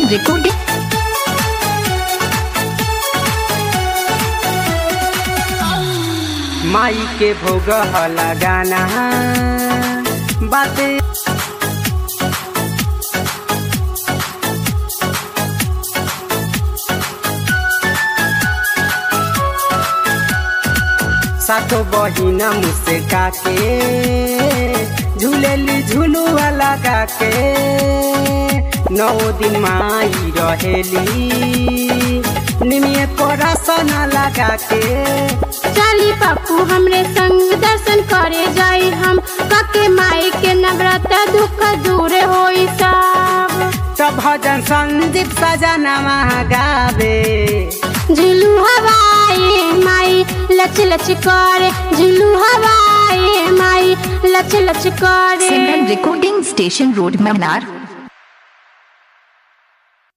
Simran recording. माई के भोग लगाना बातें सातो बहिना मुझसे काके झूलेली झुलुआ लगा के 9 दिन माई रहेली निमिये परासन लगा के। चली पप्पू हमरे संग दर्शन करे जाई हम काके माई के नवरात्र दुख दूर होई सब भजन संदीप सजना गावे झुलू हवाए माई लच लच करे झुलू हवाए माई लच लच करे। सिमरन रिकॉर्डिंग स्टेशन रोड मनार।